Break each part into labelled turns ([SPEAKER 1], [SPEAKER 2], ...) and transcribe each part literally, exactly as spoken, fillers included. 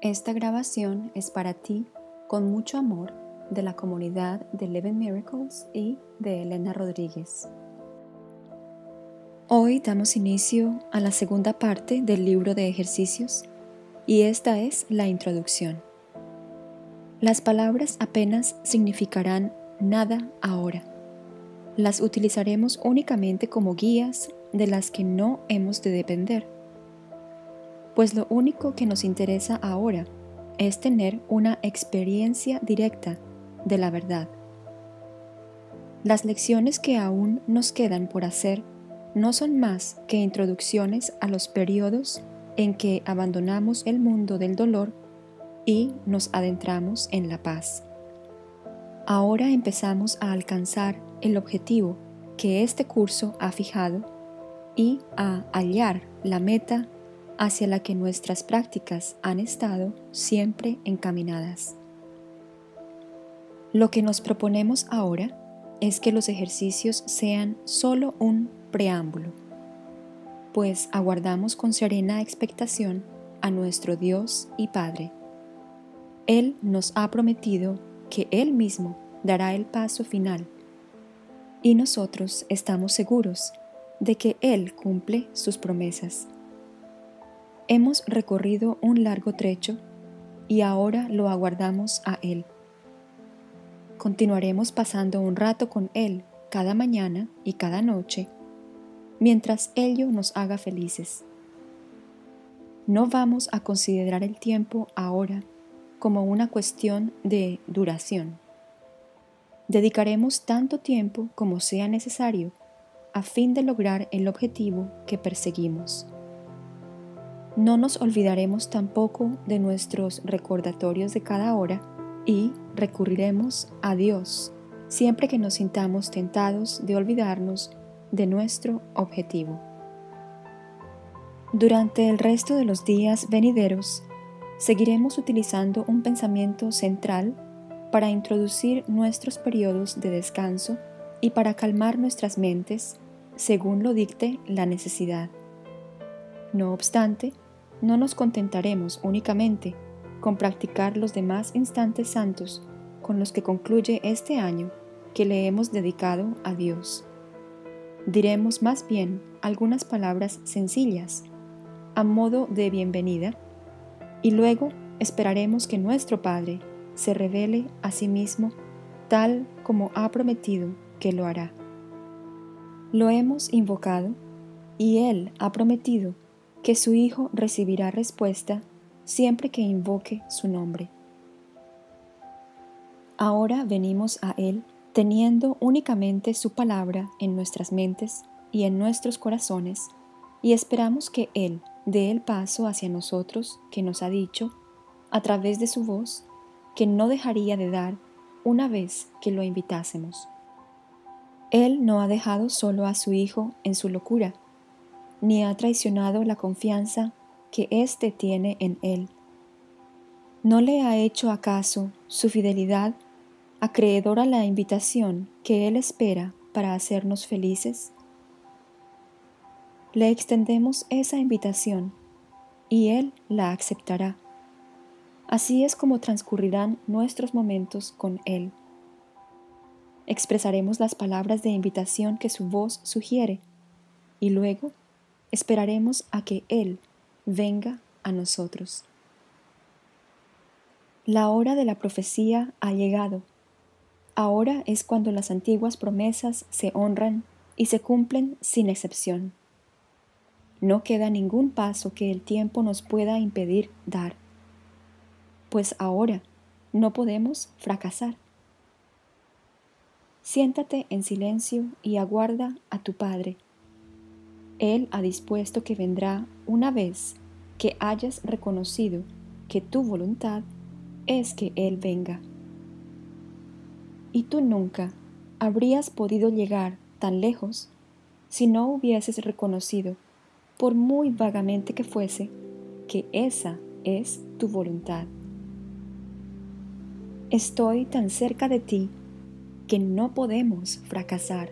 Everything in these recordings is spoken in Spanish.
[SPEAKER 1] Esta grabación es para ti, con mucho amor, de la comunidad de Eleven Miracles y de Elena Rodríguez. Hoy damos inicio a la segunda parte del libro de ejercicios y esta es la introducción. Las palabras apenas significarán nada ahora. Las utilizaremos únicamente como guías de las que no hemos de depender, pues lo único que nos interesa ahora es tener una experiencia directa de la verdad. Las lecciones que aún nos quedan por hacer no son más que introducciones a los periodos en que abandonamos el mundo del dolor y nos adentramos en la paz. Ahora empezamos a alcanzar el objetivo que este curso ha fijado y a hallar la meta hacia la que nuestras prácticas han estado siempre encaminadas. Lo que nos proponemos ahora es que los ejercicios sean solo un preámbulo, pues aguardamos con serena expectación a nuestro Dios y Padre. Él nos ha prometido que Él mismo dará el paso final, y nosotros estamos seguros de que Él cumple sus promesas. Hemos recorrido un largo trecho y ahora lo aguardamos a Él. Continuaremos pasando un rato con Él cada mañana y cada noche, mientras ello nos haga felices. No vamos a considerar el tiempo ahora como una cuestión de duración. Dedicaremos tanto tiempo como sea necesario a fin de lograr el objetivo que perseguimos. No nos olvidaremos tampoco de nuestros recordatorios de cada hora y recurriremos a Dios siempre que nos sintamos tentados de olvidarnos de nuestro objetivo. Durante el resto de los días venideros, seguiremos utilizando un pensamiento central para introducir nuestros periodos de descanso y para calmar nuestras mentes según lo dicte la necesidad. No obstante, no nos contentaremos únicamente con practicar los demás instantes santos con los que concluye este año que le hemos dedicado a Dios. Diremos más bien algunas palabras sencillas, a modo de bienvenida, y luego esperaremos que nuestro Padre se revele a sí mismo tal como ha prometido que lo hará. Lo hemos invocado y Él ha prometido que su Hijo recibirá respuesta siempre que invoque su nombre. Ahora venimos a Él teniendo únicamente su palabra en nuestras mentes y en nuestros corazones y esperamos que Él dé el paso hacia nosotros que nos ha dicho, a través de su voz, que no dejaría de dar una vez que lo invitásemos. Él no ha dejado solo a su Hijo en su locura, ni ha traicionado la confianza que éste tiene en Él. ¿No le ha hecho acaso su fidelidad acreedora a la invitación que Él espera para hacernos felices? Le extendemos esa invitación y Él la aceptará. Así es como transcurrirán nuestros momentos con Él. Expresaremos las palabras de invitación que su voz sugiere y luego esperaremos a que Él venga a nosotros. La hora de la profecía ha llegado. Ahora es cuando las antiguas promesas se honran y se cumplen sin excepción. No queda ningún paso que el tiempo nos pueda impedir dar, pues ahora no podemos fracasar. Siéntate en silencio y aguarda a tu Padre. Él ha dispuesto que vendrá una vez que hayas reconocido que tu voluntad es que Él venga. Y tú nunca habrías podido llegar tan lejos si no hubieses reconocido, por muy vagamente que fuese, que esa es tu voluntad. Estoy tan cerca de ti que no podemos fracasar.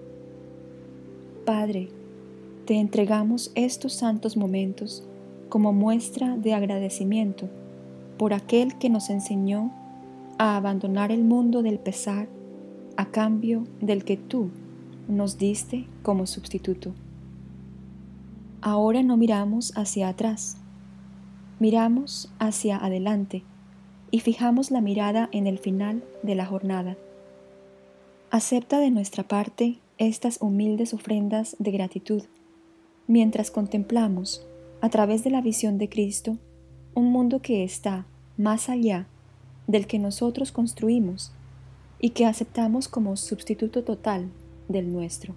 [SPEAKER 1] Padre, te entregamos estos santos momentos como muestra de agradecimiento por aquel que nos enseñó a abandonar el mundo del pesar a cambio del que tú nos diste como sustituto. Ahora no miramos hacia atrás, miramos hacia adelante y fijamos la mirada en el final de la jornada. Acepta de nuestra parte estas humildes ofrendas de gratitud, mientras contemplamos, a través de la visión de Cristo, un mundo que está más allá del que nosotros construimos y que aceptamos como sustituto total del nuestro.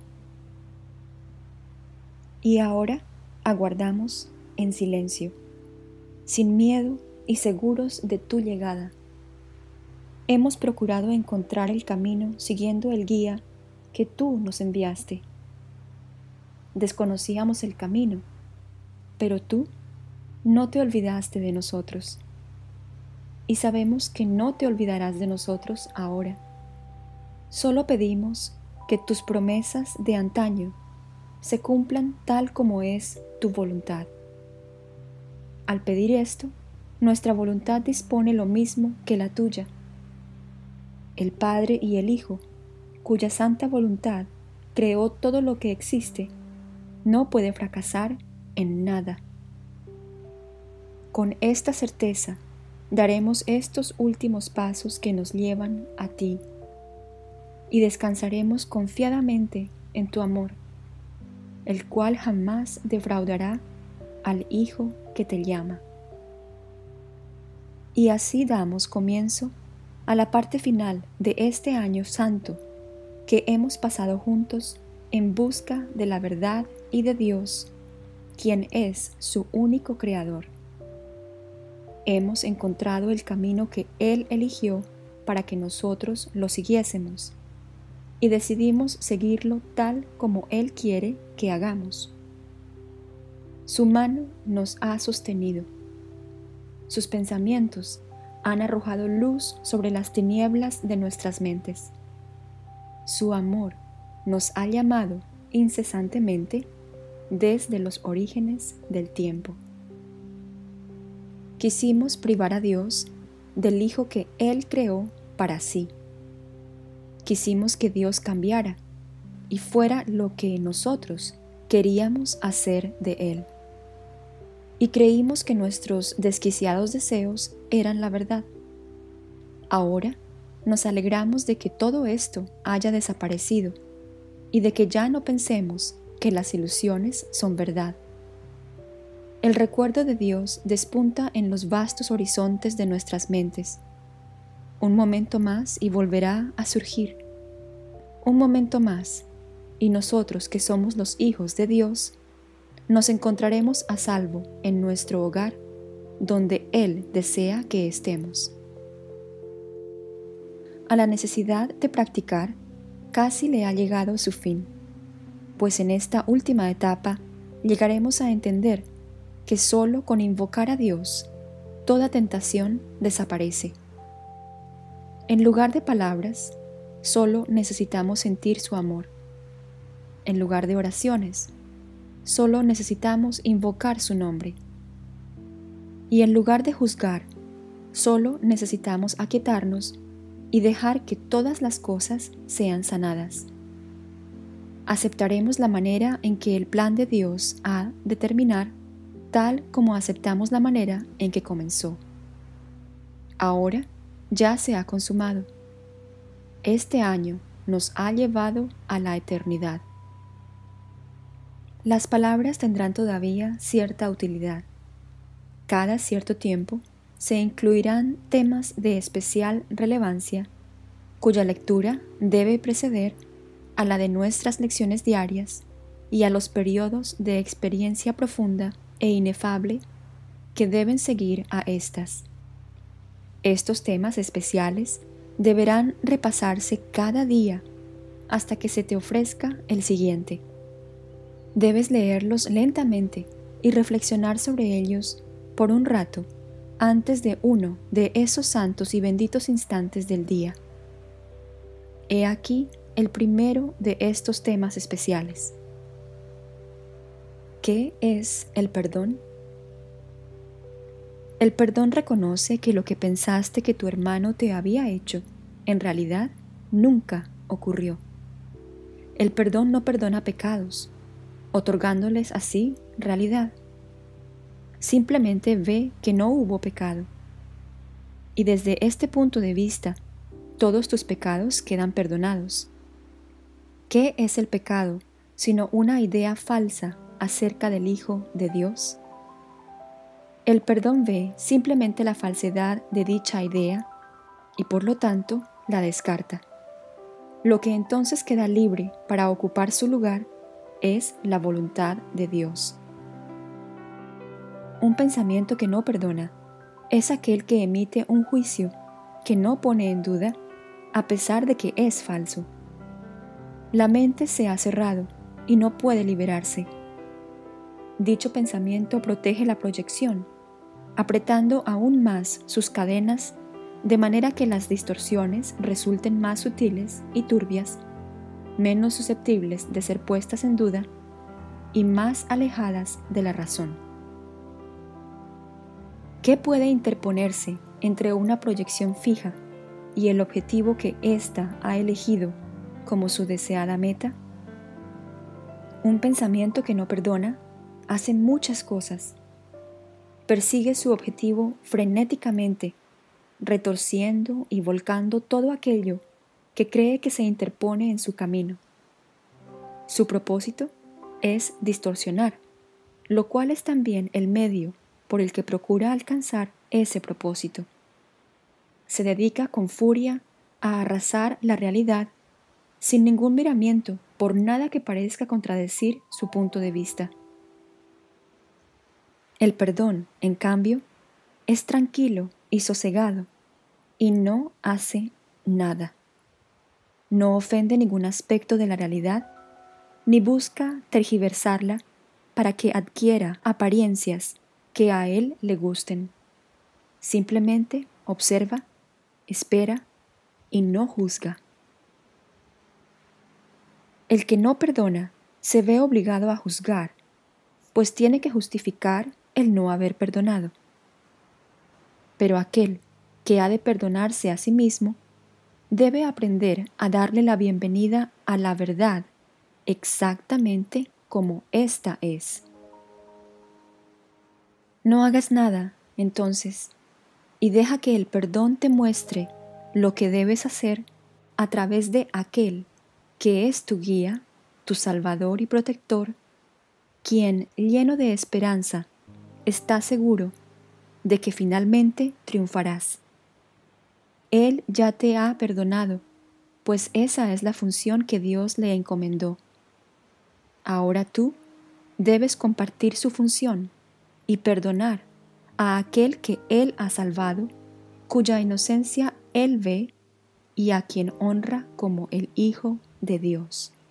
[SPEAKER 1] Y ahora aguardamos en silencio, sin miedo y seguros de tu llegada. Hemos procurado encontrar el camino siguiendo el guía que tú nos enviaste. Desconocíamos el camino, pero tú no te olvidaste de nosotros. Y sabemos que no te olvidarás de nosotros ahora. Solo pedimos que tus promesas de antaño se cumplan tal como es tu voluntad. Al pedir esto, nuestra voluntad dispone lo mismo que la tuya. El Padre y el Hijo, cuya santa voluntad creó todo lo que existe, no puede fracasar en nada. Con esta certeza, daremos estos últimos pasos que nos llevan a ti y descansaremos confiadamente en tu amor, el cual jamás defraudará al Hijo que te llama. Y así damos comienzo a la parte final de este año santo que hemos pasado juntos en busca de la verdad y de Dios, quien es su único creador. Hemos encontrado el camino que Él eligió para que nosotros lo siguiésemos y decidimos seguirlo tal como Él quiere que hagamos. Su mano nos ha sostenido. Sus pensamientos han arrojado luz sobre las tinieblas de nuestras mentes. Su amor nos ha llamado incesantemente desde los orígenes del tiempo. Quisimos privar a Dios del Hijo que Él creó para sí. Quisimos que Dios cambiara y fuera lo que nosotros queríamos hacer de Él. Y creímos que nuestros desquiciados deseos eran la verdad. Ahora nos alegramos de que todo esto haya desaparecido y de que ya no pensemos que las ilusiones son verdad. El recuerdo de Dios despunta en los vastos horizontes de nuestras mentes. Un momento más y volverá a surgir. Un momento más, y nosotros que somos los hijos de Dios, nos encontraremos a salvo en nuestro hogar, donde Él desea que estemos. A la necesidad de practicar casi le ha llegado su fin, pues en esta última etapa llegaremos a entender que solo con invocar a Dios toda tentación desaparece. En lugar de palabras, solo necesitamos sentir su amor. En lugar de oraciones, solo necesitamos invocar su nombre. Y en lugar de juzgar, solo necesitamos aquietarnos y dejar que todas las cosas sean sanadas. Aceptaremos la manera en que el plan de Dios ha de terminar, tal como aceptamos la manera en que comenzó. Ahora ya se ha consumado. Este año nos ha llevado a la eternidad. Las palabras tendrán todavía cierta utilidad. Cada cierto tiempo se incluirán temas de especial relevancia, cuya lectura debe preceder a la de nuestras lecciones diarias y a los periodos de experiencia profunda e inefable que deben seguir a estas. Estos temas especiales deberán repasarse cada día hasta que se te ofrezca el siguiente. Debes leerlos lentamente y reflexionar sobre ellos por un rato antes de uno de esos santos y benditos instantes del día. He aquí el primero de estos temas especiales. ¿Qué es el perdón? El perdón reconoce que lo que pensaste que tu hermano te había hecho, en realidad, nunca ocurrió. El perdón no perdona pecados, otorgándoles así realidad. Simplemente ve que no hubo pecado. Y desde este punto de vista, todos tus pecados quedan perdonados. ¿Qué es el pecado sino una idea falsa acerca del Hijo de Dios? El perdón ve simplemente la falsedad de dicha idea y por lo tanto la descarta. Lo que entonces queda libre para ocupar su lugar es la voluntad de Dios. Un pensamiento que no perdona es aquel que emite un juicio que no pone en duda a pesar de que es falso. La mente se ha cerrado y no puede liberarse. Dicho pensamiento protege la proyección, apretando aún más sus cadenas de manera que las distorsiones resulten más sutiles y turbias, menos susceptibles de ser puestas en duda y más alejadas de la razón. ¿Qué puede interponerse entre una proyección fija y el objetivo que ésta ha elegido como su deseada meta? Un pensamiento que no perdona hace muchas cosas. Persigue su objetivo frenéticamente, retorciendo y volcando todo aquello que cree que se interpone en su camino. Su propósito es distorsionar, lo cual es también el medio por el que procura alcanzar ese propósito. Se dedica con furia a arrasar la realidad sin ningún miramiento por nada que parezca contradecir su punto de vista. El perdón, en cambio, es tranquilo y sosegado y no hace nada. No ofende ningún aspecto de la realidad ni busca tergiversarla para que adquiera apariencias que a él le gusten. Simplemente observa, espera y no juzga. El que no perdona se ve obligado a juzgar, pues tiene que justificar el no haber perdonado. Pero aquel que ha de perdonarse a sí mismo debe aprender a darle la bienvenida a la verdad exactamente como ésta es. No hagas nada, entonces, y deja que el perdón te muestre lo que debes hacer a través de aquel que es tu guía, tu salvador y protector, quien, lleno de esperanza, está seguro de que finalmente triunfarás. Él ya te ha perdonado, pues esa es la función que Dios le encomendó. Ahora tú debes compartir su función y perdonar a aquel que Él ha salvado, cuya inocencia Él ve y a quien honra como el Hijo de Dios.